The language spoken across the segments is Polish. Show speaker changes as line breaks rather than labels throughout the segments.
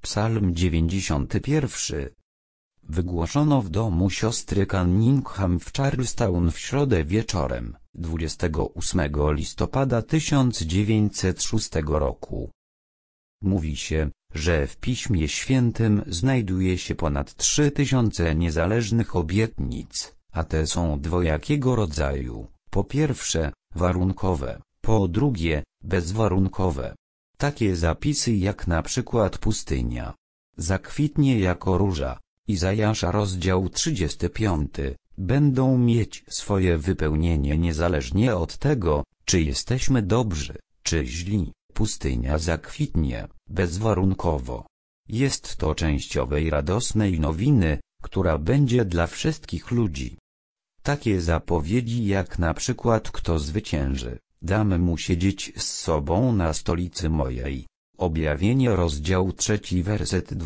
Psalm 91. Wygłoszono w domu siostry Cunningham w Charlestown w środę wieczorem, 28 listopada 1906 roku. Mówi się, że w Piśmie Świętym znajduje się ponad 3000 niezależnych obietnic, a te są dwojakiego rodzaju: po pierwsze, warunkowe, po drugie, bezwarunkowe. Takie zapisy jak na przykład pustynia zakwitnie jako róża, Izajasza rozdział 35, będą mieć swoje wypełnienie niezależnie od tego, czy jesteśmy dobrzy, czy źli. Pustynia zakwitnie, bezwarunkowo. Jest to częściowej radosnej nowiny, która będzie dla wszystkich ludzi. Takie zapowiedzi jak na przykład kto zwycięży, dam mu siedzieć z sobą na stolicy mojej. Objawienie rozdział 3 werset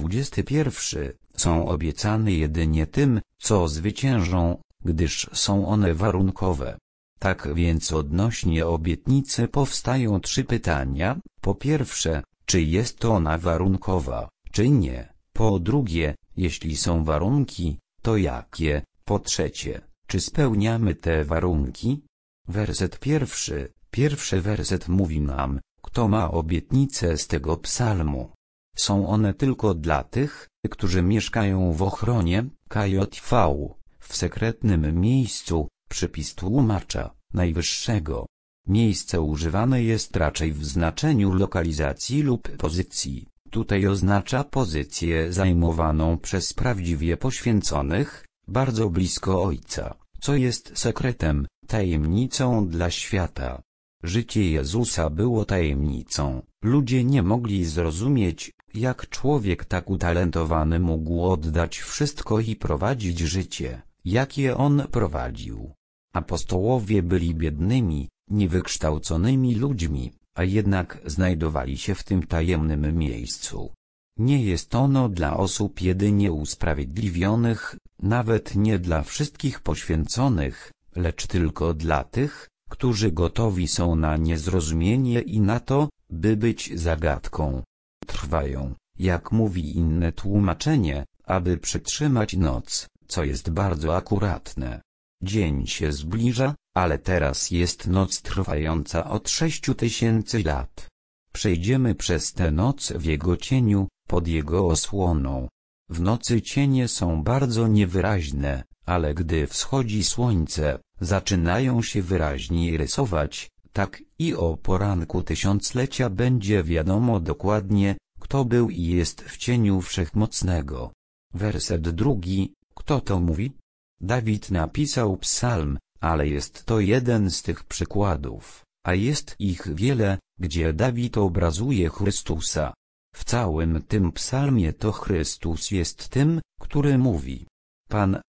21 są obiecane jedynie tym, co zwyciężą, gdyż są one warunkowe. Tak więc odnośnie obietnicy powstają 3 pytania: po pierwsze, czy jest ona warunkowa, czy nie? Po drugie, jeśli są warunki, to jakie? Po trzecie, czy spełniamy te warunki? Werset pierwszy werset mówi nam, kto ma obietnicę z tego psalmu. Są one tylko dla tych, którzy mieszkają w ochronie KJV, w sekretnym miejscu. Przypis tłumacza najwyższego. Miejsce używane jest raczej w znaczeniu lokalizacji lub pozycji. Tutaj oznacza pozycję zajmowaną przez prawdziwie poświęconych, bardzo blisko Ojca, co jest sekretem, tajemnicą dla świata. Życie Jezusa było tajemnicą. Ludzie nie mogli zrozumieć, jak człowiek tak utalentowany mógł oddać wszystko i prowadzić życie, jakie on prowadził. Apostołowie byli biednymi, niewykształconymi ludźmi, a jednak znajdowali się w tym tajemnym miejscu. Nie jest ono dla osób jedynie usprawiedliwionych, nawet nie dla wszystkich poświęconych, lecz tylko dla tych, którzy gotowi są na niezrozumienie i na to, by być zagadką. Trwają, jak mówi inne tłumaczenie, aby przetrzymać noc, co jest bardzo akuratne. Dzień się zbliża, ale teraz jest noc trwająca od 6000 lat. Przejdziemy przez tę noc w Jego cieniu, pod Jego osłoną. W nocy cienie są bardzo niewyraźne, ale gdy wschodzi słońce, zaczynają się wyraźniej rysować. Tak i o poranku tysiąclecia będzie wiadomo dokładnie, kto był i jest w cieniu Wszechmocnego. Werset 2. Kto to mówi? Dawid napisał psalm, ale jest to jeden z tych przykładów, a jest ich wiele, gdzie Dawid obrazuje Chrystusa. W całym tym psalmie to Chrystus jest tym, który mówi. Pan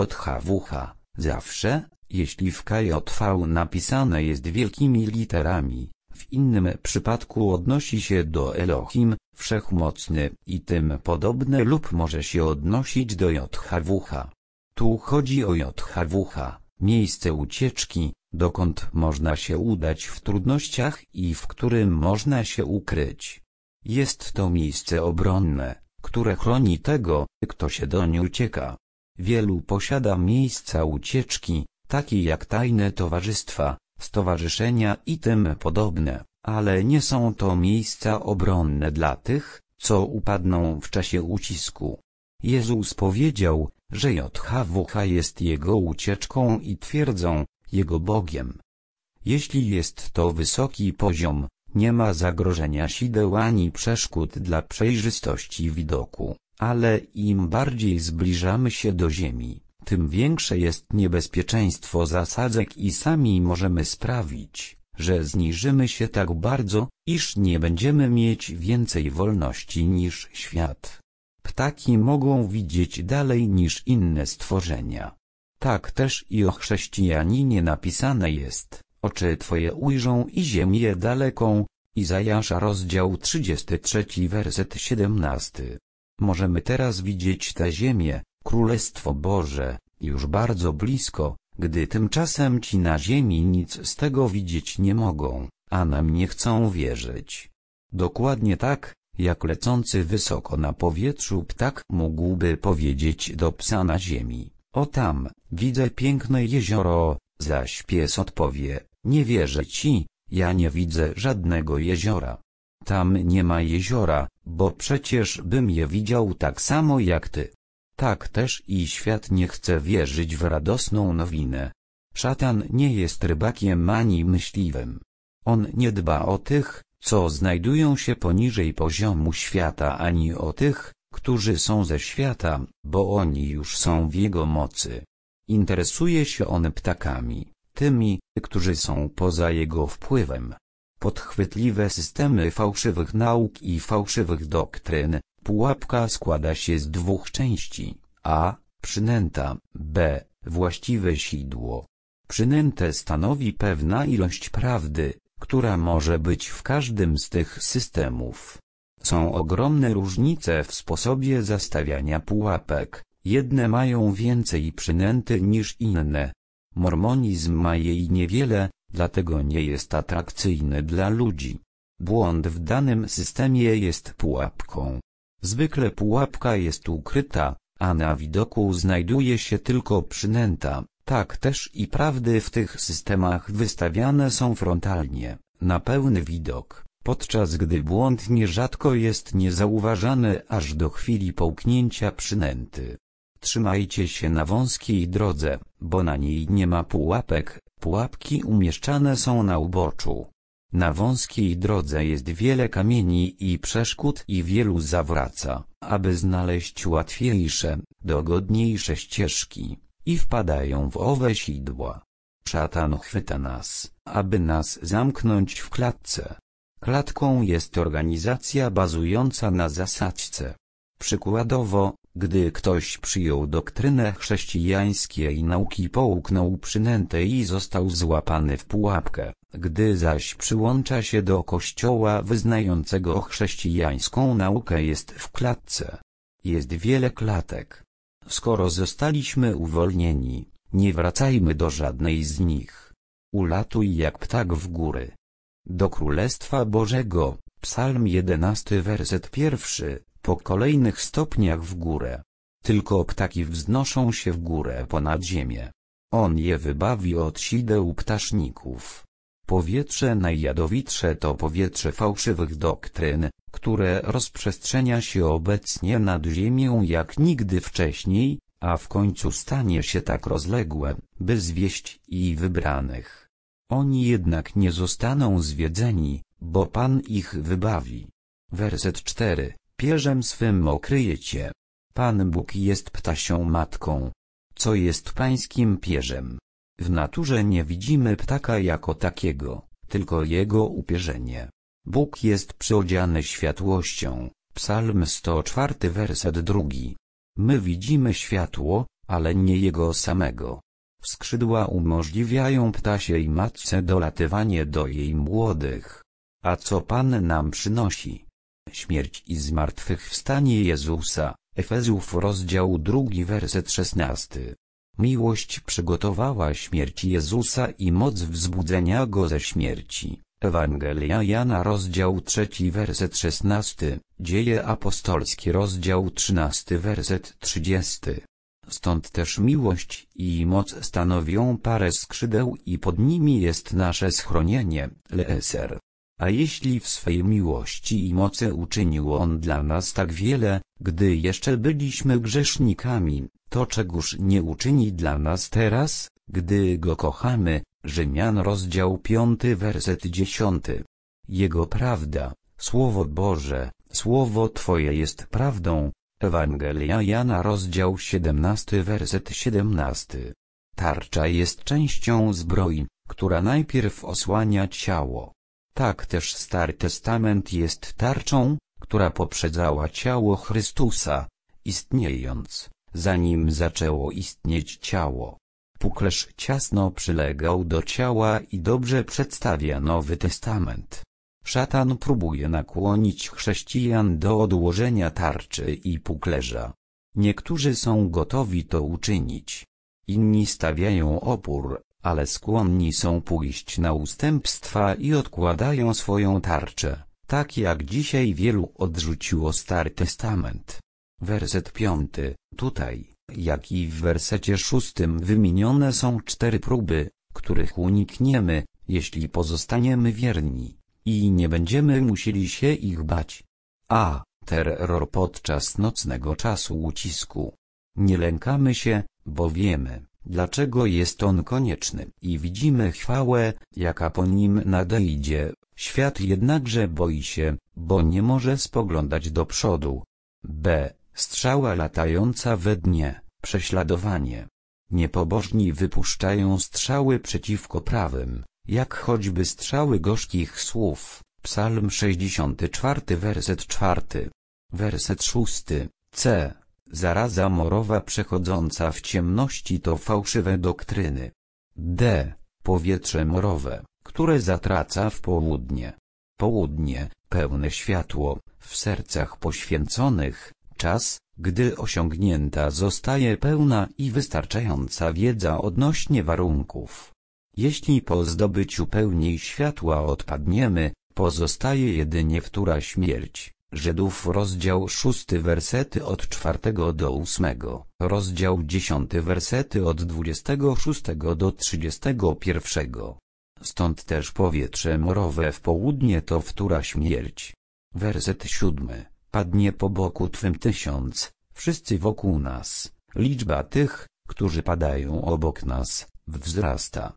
JHWH, zawsze, jeśli w KJV napisane jest wielkimi literami, w innym przypadku odnosi się do Elohim, Wszechmocny i tym podobne lub może się odnosić do JHWH. Tu chodzi o JHWH, miejsce ucieczki, dokąd można się udać w trudnościach i w którym można się ukryć. Jest to miejsce obronne, które chroni tego, kto się doń ucieka. Wielu posiada miejsca ucieczki, takie jak tajne towarzystwa, stowarzyszenia i tym podobne, ale nie są to miejsca obronne dla tych, co upadną w czasie ucisku. Jezus powiedział, że JHWH jest Jego ucieczką i twierdzą, Jego Bogiem. Jeśli jest to wysoki poziom, nie ma zagrożenia sideł ani przeszkód dla przejrzystości widoku, ale im bardziej zbliżamy się do ziemi, tym większe jest niebezpieczeństwo zasadzek i sami możemy sprawić, że zniżymy się tak bardzo, iż nie będziemy mieć więcej wolności niż świat. Ptaki mogą widzieć dalej niż inne stworzenia. Tak też i o chrześcijaninie napisane jest, oczy Twoje ujrzą i ziemię daleką. Izajasza rozdział 33 werset 17. Możemy teraz widzieć tę ziemię, Królestwo Boże, już bardzo blisko, gdy tymczasem ci na ziemi nic z tego widzieć nie mogą, a nam nie chcą wierzyć. Dokładnie tak, Jak lecący wysoko na powietrzu ptak mógłby powiedzieć do psa na ziemi: o tam, widzę piękne jezioro, zaś pies odpowie: nie wierzę ci, ja nie widzę żadnego jeziora. Tam nie ma jeziora, bo przecież bym je widział tak samo jak ty. Tak też i świat nie chce wierzyć w radosną nowinę. Szatan nie jest rybakiem ani myśliwym. On nie dba o tych, co znajdują się poniżej poziomu świata, ani o tych, którzy są ze świata, bo oni już są w jego mocy. Interesuje się on ptakami, tymi, którzy są poza jego wpływem. Podchwytliwe systemy fałszywych nauk i fałszywych doktryn. Pułapka składa się z dwóch części: a. przynęta, b. właściwe sidło. Przynętę stanowi pewna ilość prawdy, która może być w każdym z tych systemów. Są ogromne różnice w sposobie zastawiania pułapek. Jedne mają więcej przynęty niż inne. Mormonizm ma jej niewiele, dlatego nie jest atrakcyjny dla ludzi. Błąd w danym systemie jest pułapką. Zwykle pułapka jest ukryta, a na widoku znajduje się tylko przynęta. Tak też i prawdy w tych systemach wystawiane są frontalnie, na pełny widok, podczas gdy błąd nierzadko jest niezauważany aż do chwili połknięcia przynęty. Trzymajcie się na wąskiej drodze, bo na niej nie ma pułapek, pułapki umieszczane są na uboczu. Na wąskiej drodze jest wiele kamieni i przeszkód i wielu zawraca, aby znaleźć łatwiejsze, dogodniejsze ścieżki, i wpadają w owe sidła. Szatan chwyta nas, aby nas zamknąć w klatce. Klatką jest organizacja bazująca na zasadzce. Przykładowo, gdy ktoś przyjął doktrynę chrześcijańskiej nauki, połknął przynętę i został złapany w pułapkę. Gdy zaś przyłącza się do kościoła wyznającego chrześcijańską naukę, jest w klatce. Jest wiele klatek. Skoro zostaliśmy uwolnieni, nie wracajmy do żadnej z nich. Ulatuj jak ptak w góry. Do Królestwa Bożego, Psalm 11 werset 1, po kolejnych stopniach w górę. Tylko ptaki wznoszą się w górę ponad ziemię. On je wybawi od sideł ptaszników. Powietrze najjadowitsze to powietrze fałszywych doktryn, które rozprzestrzenia się obecnie nad ziemią jak nigdy wcześniej, a w końcu stanie się tak rozległe, by zwieść i wybranych. Oni jednak nie zostaną zwiedzeni, bo Pan ich wybawi. Werset 4. Pierzem swym okryje cię. Pan Bóg jest ptasią matką. Co jest pańskim pierzem? W naturze nie widzimy ptaka jako takiego, tylko jego upierzenie. Bóg jest przyodziany światłością. Psalm 104 werset 2. My widzimy światło, ale nie jego samego. Skrzydła umożliwiają ptasiej matce dolatywanie do jej młodych. A co Pan nam przynosi? Śmierć i zmartwychwstanie Jezusa. Efezjów rozdział 2 werset 16. Miłość przygotowała śmierć Jezusa i moc wzbudzenia Go ze śmierci. Ewangelia Jana rozdział 3 werset 16, Dzieje apostolskie rozdział 13 werset 30. Stąd też miłość i moc stanowią parę skrzydeł i pod nimi jest nasze schronienie, Leeser. A jeśli w swej miłości i mocy uczynił On dla nas tak wiele, gdy jeszcze byliśmy grzesznikami, to czegóż nie uczyni dla nas teraz, gdy Go kochamy? Rzymian rozdział 5 werset 10. Jego prawda, Słowo Boże, Słowo Twoje jest prawdą. Ewangelia Jana rozdział 17 werset 17. Tarcza jest częścią zbroi, która najpierw osłania ciało. Tak też Stary Testament jest tarczą, która poprzedzała ciało Chrystusa, istniejąc, zanim zaczęło istnieć ciało. Puklerz ciasno przylegał do ciała i dobrze przedstawia Nowy Testament. Szatan próbuje nakłonić chrześcijan do odłożenia tarczy i puklerza. Niektórzy są gotowi to uczynić. Inni stawiają opór, ale skłonni są pójść na ustępstwa i odkładają swoją tarczę, tak jak dzisiaj wielu odrzuciło Stary Testament. Werset 5. Tutaj, jak i w wersecie 6 wymienione są 4 próby, których unikniemy, jeśli pozostaniemy wierni, i nie będziemy musieli się ich bać. A. Terror podczas nocnego czasu ucisku. Nie lękamy się, bo wiemy, dlaczego jest on konieczny i widzimy chwałę, jaka po nim nadejdzie. Świat jednakże boi się, bo nie może spoglądać do przodu. B. Strzała latająca we dnie, prześladowanie. Niepobożni wypuszczają strzały przeciwko prawym, jak choćby strzały gorzkich słów. Psalm 64, werset 4. Werset 6. C. Zaraza morowa przechodząca w ciemności to fałszywe doktryny. D. Powietrze morowe, które zatraca w południe. Południe, pełne światło, w sercach poświęconych, czas, gdy osiągnięta zostaje pełna i wystarczająca wiedza odnośnie warunków. Jeśli po zdobyciu pełni światła odpadniemy, pozostaje jedynie wtóra śmierć. Żydów rozdział 6 wersety od 4 do 8, rozdział 10 wersety od 26 do 31. Stąd też powietrze morowe w południe to wtóra śmierć. Werset 7. Padnie po boku Twym 1000, wszyscy wokół nas, liczba tych, którzy padają obok nas, wzrasta.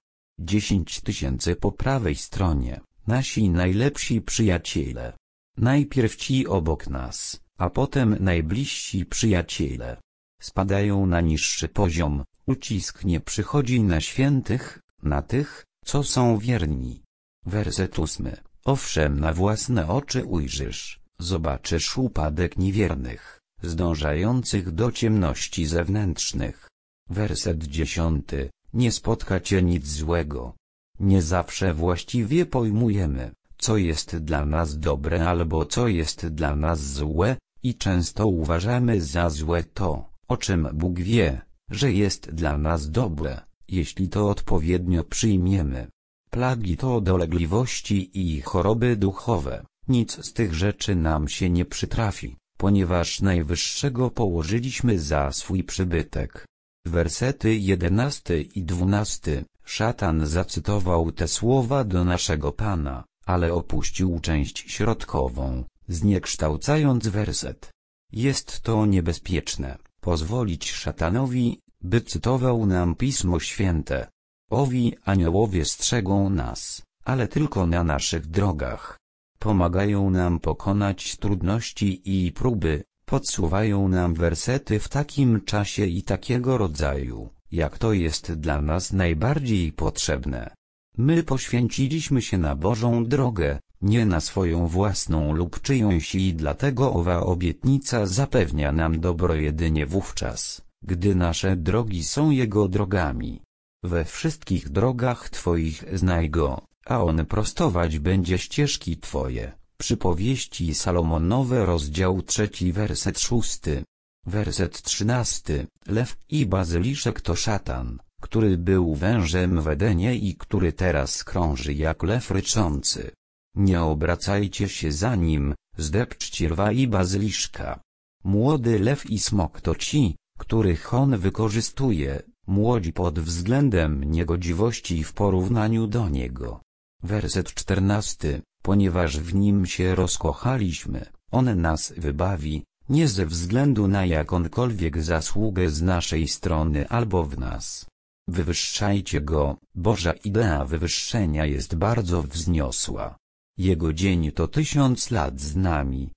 10 000 po prawej stronie, nasi najlepsi przyjaciele. Najpierw ci obok nas, a potem najbliżsi przyjaciele. Spadają na niższy poziom, ucisk nie przychodzi na świętych, na tych, co są wierni. Werset 8. Owszem, na własne oczy ujrzysz, zobaczysz upadek niewiernych, zdążających do ciemności zewnętrznych. Werset 10. Nie spotka cię nic złego. Nie zawsze właściwie pojmujemy, co jest dla nas dobre albo co jest dla nas złe, i często uważamy za złe to, o czym Bóg wie, że jest dla nas dobre, jeśli to odpowiednio przyjmiemy. Plagi to dolegliwości i choroby duchowe. Nic z tych rzeczy nam się nie przytrafi, ponieważ Najwyższego położyliśmy za swój przybytek. Wersety 11 i 12. Szatan zacytował te słowa do naszego Pana, ale opuścił część środkową, zniekształcając werset. Jest to niebezpieczne, pozwolić szatanowi, by cytował nam Pismo Święte. Owi aniołowie strzegą nas, ale tylko na naszych drogach. Pomagają nam pokonać trudności i próby, podsuwają nam wersety w takim czasie i takiego rodzaju, jak to jest dla nas najbardziej potrzebne. My poświęciliśmy się na Bożą drogę, nie na swoją własną lub czyjąś, i dlatego owa obietnica zapewnia nam dobro jedynie wówczas, gdy nasze drogi są Jego drogami. We wszystkich drogach Twoich znaj Go, a On prostować będzie ścieżki Twoje. Przypowieści Salomonowe, rozdział 3, werset 6. Werset 13. Lew i bazyliszek to szatan, który był wężem w Edenie i który teraz krąży jak lew ryczący. Nie obracajcie się za nim, zdepczcie lwa i bazyliszka. Młody lew i smok to ci, których on wykorzystuje, młodzi pod względem niegodziwości w porównaniu do niego. Werset 14. Ponieważ w nim się rozkochaliśmy, on nas wybawi, nie ze względu na jakąkolwiek zasługę z naszej strony albo w nas. Wywyższajcie go, Boża idea wywyższenia jest bardzo wzniosła. Jego dzień to 1000 lat z nami,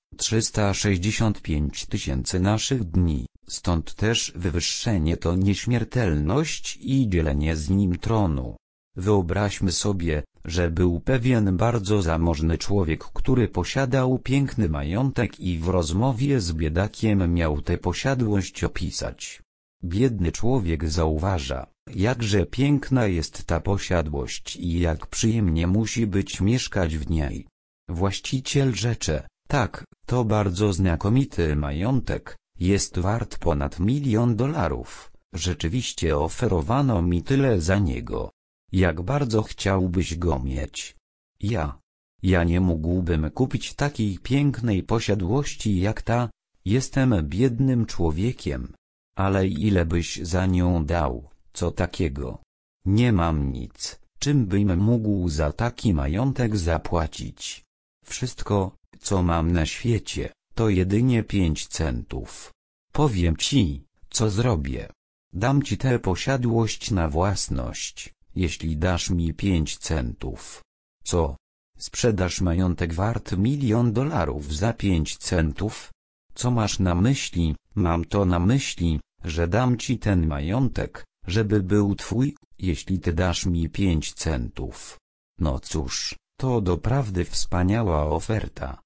365 000 naszych dni, stąd też wywyższenie to nieśmiertelność i dzielenie z nim tronu. Wyobraźmy sobie, że był pewien bardzo zamożny człowiek, który posiadał piękny majątek i w rozmowie z biedakiem miał tę posiadłość opisać. Biedny człowiek zauważa, jakże piękna jest ta posiadłość i jak przyjemnie musi być mieszkać w niej. Właściciel rzecze, tak, to bardzo znakomity majątek, jest wart ponad $1 000 000, rzeczywiście oferowano mi tyle za niego. Jak bardzo chciałbyś go mieć? Ja. Ja nie mógłbym kupić takiej pięknej posiadłości jak ta, jestem biednym człowiekiem. Ale ile byś za nią dał, co takiego? Nie mam nic, czym bym mógł za taki majątek zapłacić. Wszystko, co mam na świecie, to jedynie 5 centów. Powiem ci, co zrobię. Dam ci tę posiadłość na własność, jeśli dasz mi 5 centów. Co? Sprzedasz majątek wart $1 000 000 za 5 centów? Co masz na myśli? Mam to na myśli, że dam ci ten majątek, żeby był twój, jeśli ty dasz mi 5 centów. No cóż, to doprawdy wspaniała oferta.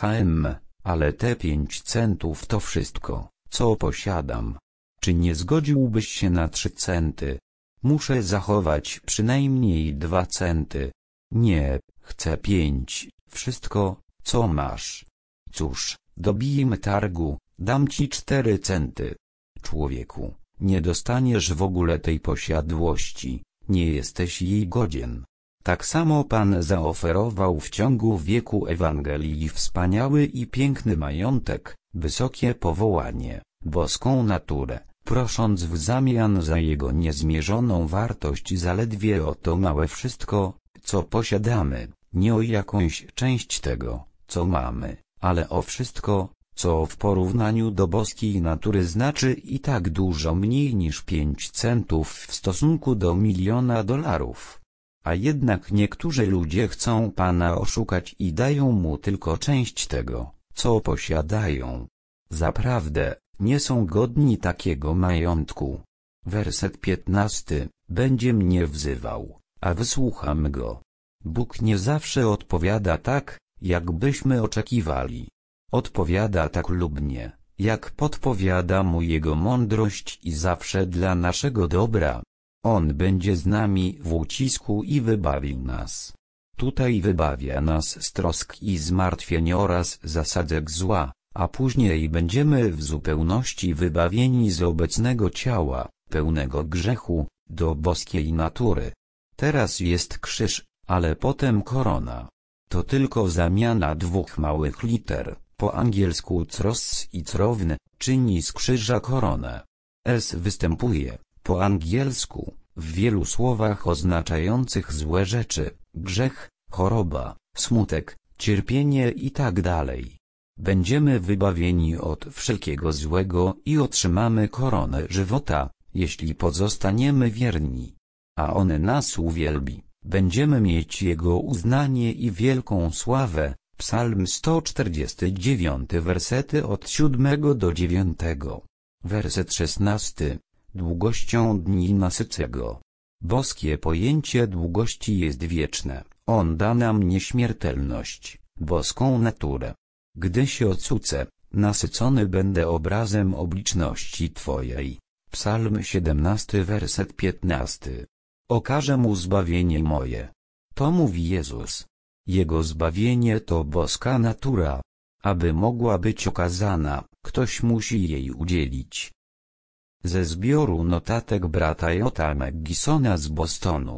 Ale te 5 centów to wszystko, co posiadam. Czy nie zgodziłbyś się na 3 centy? Muszę zachować przynajmniej 2 centy. Nie, chcę 5, wszystko, co masz. Cóż, dobijmy targu, dam ci 4 centy. Człowieku, nie dostaniesz w ogóle tej posiadłości, nie jesteś jej godzien. Tak samo Pan zaoferował w ciągu wieku Ewangelii wspaniały i piękny majątek, wysokie powołanie, boską naturę, prosząc w zamian za jego niezmierzoną wartość zaledwie o to małe wszystko, co posiadamy, nie o jakąś część tego, co mamy, ale o wszystko, co w porównaniu do boskiej natury znaczy i tak dużo mniej niż 5 centów w stosunku do $1 000 000. A jednak niektórzy ludzie chcą Pana oszukać i dają Mu tylko część tego, co posiadają. Zaprawdę, nie są godni takiego majątku. Werset 15. Będzie mnie wzywał, a wysłucham go. Bóg nie zawsze odpowiada tak, jakbyśmy oczekiwali. Odpowiada tak lub nie, jak podpowiada Mu Jego mądrość i zawsze dla naszego dobra. On będzie z nami w ucisku i wybawi nas. Tutaj wybawia nas z trosk i zmartwień oraz zasadzek zła, a później będziemy w zupełności wybawieni z obecnego ciała, pełnego grzechu, do boskiej natury. Teraz jest krzyż, ale potem korona. To tylko zamiana 2 małych liter, po angielsku cross i crown, czyni z krzyża koronę. S występuje, po angielsku, w wielu słowach oznaczających złe rzeczy, grzech, choroba, smutek, cierpienie i tak dalej. Będziemy wybawieni od wszelkiego złego i otrzymamy koronę żywota, jeśli pozostaniemy wierni. A On nas uwielbi, będziemy mieć Jego uznanie i wielką sławę. Psalm 149, wersety od 7 do 9. Werset 16. Długością dni nasycę go. Boskie pojęcie długości jest wieczne, On da nam nieśmiertelność, boską naturę. Gdy się odsucę, nasycony będę obrazem obliczności Twojej. Psalm 17, werset 15. Okażę mu zbawienie moje. To mówi Jezus. Jego zbawienie to boska natura. Aby mogła być okazana, ktoś musi jej udzielić. Ze zbioru notatek brata Jota McGissona z Bostonu.